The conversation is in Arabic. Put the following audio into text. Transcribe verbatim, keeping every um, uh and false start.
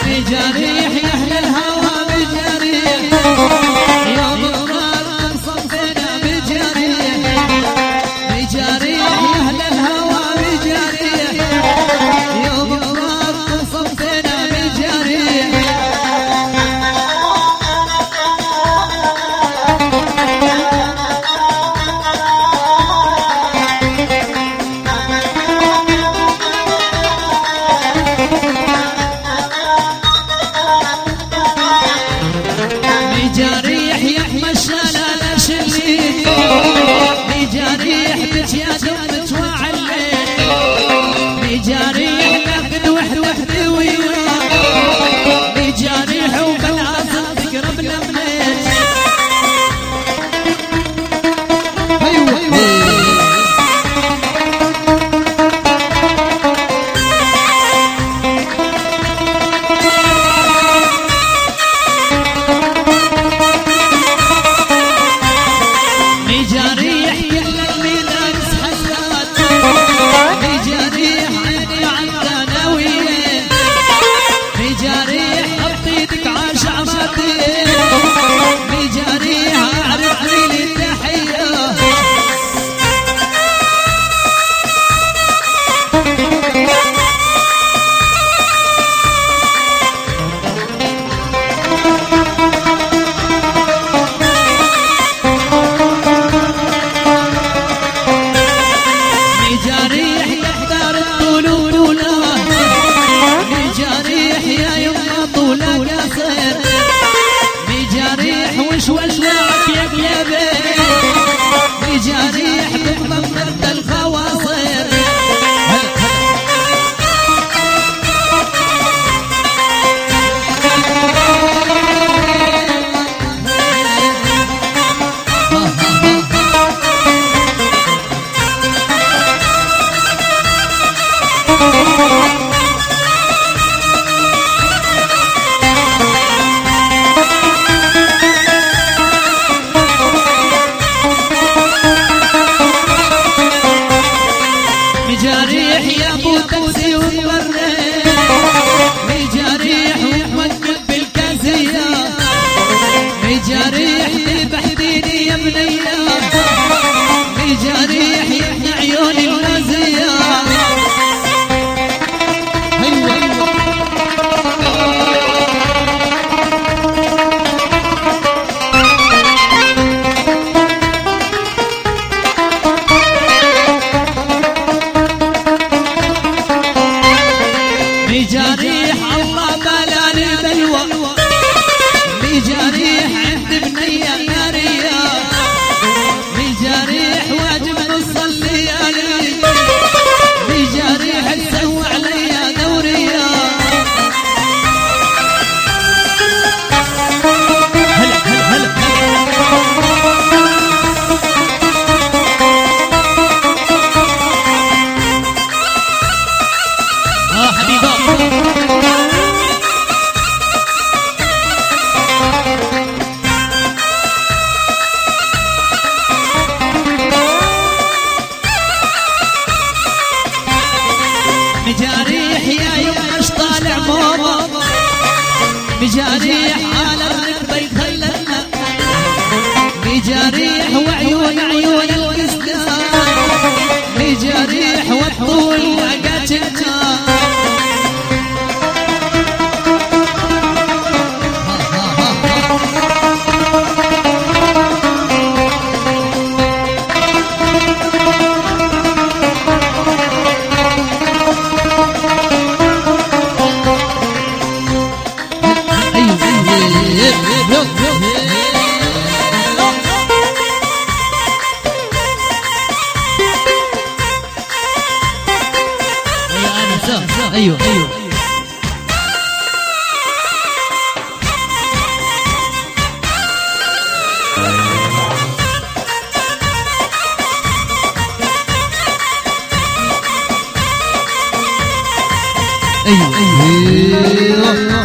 بجريح يا أهل الهوى بجريح يوم الراس صفينا بجريح بجريح يا أهل الهوى بجريح يوم الراس صفينا بجريح بجريح يحمى الشلال شليت بجريح بجيا دمت وعليت بجريح ناخد وحد وحد وياه بجريح وبالعصر تقرب لميت بجريح كل الميدان سحسات بجريح عيني عالثانويين بجريح حط ايدك عالشعباتين بجريح اعرف مين التحية بجريح تحضر الطلول ولا بجريح يا يما طولك قصير بجريح وش ولعك يا قلبي بجريح بضمت الخواصر بجريح يا ابو تاكسي ومبرد بجريح وموقف بالكاسية بجريح ذبحتيني يا بنية بجريح يحنى عيوني ونازية بجريح الله بلاني بلوى بجريح عند بنية نارية بجريح واجب نصلي علي بجريح تسوى علي دورية هلا هلا هلا اه حبيبي بجريح يا يمش طالع موضة بجريح على الركبة يخللنا بجريح وعيون عيون القسطان بجريح والطول لقاتنا ايوه ايوه ايوه ايوه